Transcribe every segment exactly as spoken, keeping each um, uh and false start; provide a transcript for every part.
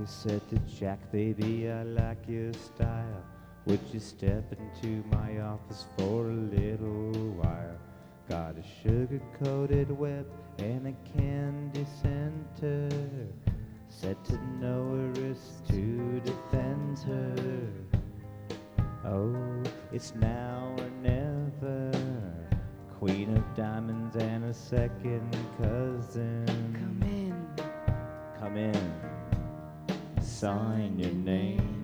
said to Jack, baby, I like your style. Would you step into my office for a little while? Got a sugar-coated web and a candy center. Said to know her is to defend her. Oh, it's now or never. Queen of diamonds and a second cousin. Come in. Come in. Sign your name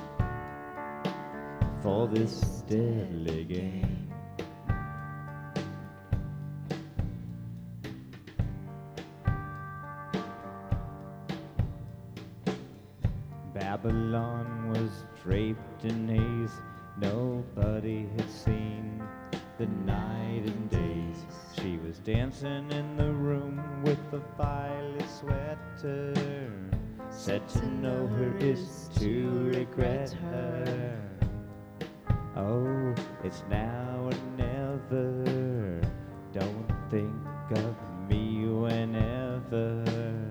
for this deadly game. Babylon was draped in haze. Nobody had seen the night and days. She was dancing in the room with a violet sweater. Said to know her is to regret her. Oh, it's now or never. Don't think of me whenever.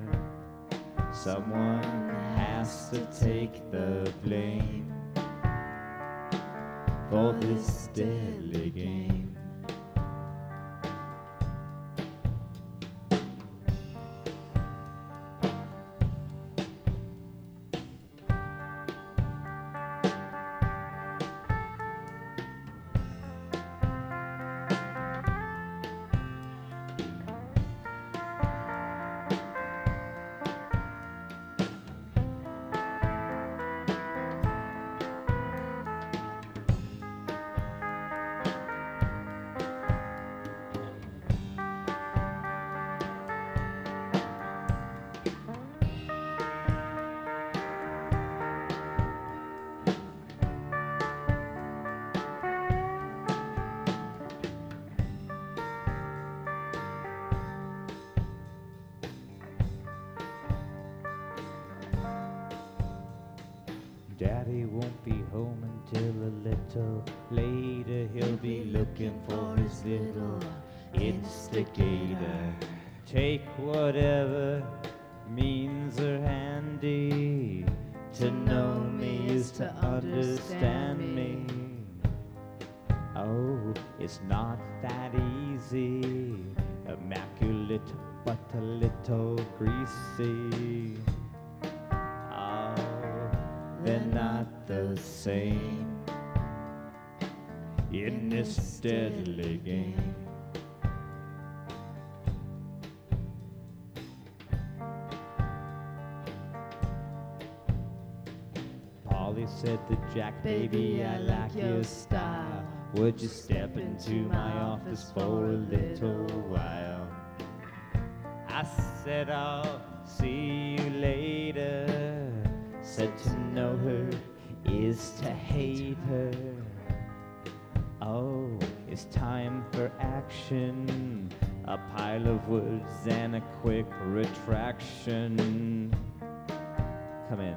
Someone has to take the blame for this deadly game. Daddy won't be home until a little later. He'll be looking for his little instigator. Take whatever means are handy. To know me is to understand me. Oh, it's not that easy. Immaculate but a little greasy. They're not the same in this deadly game. Polly said to Jack, baby, I like your style. Would you step into my office for a little while? I said, I'll see you later. Said to know her is to hate her. Oh, it's time for action. A pile of words and a quick retraction. Come in.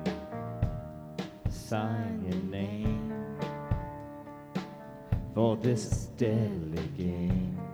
Sign your name for this deadly game.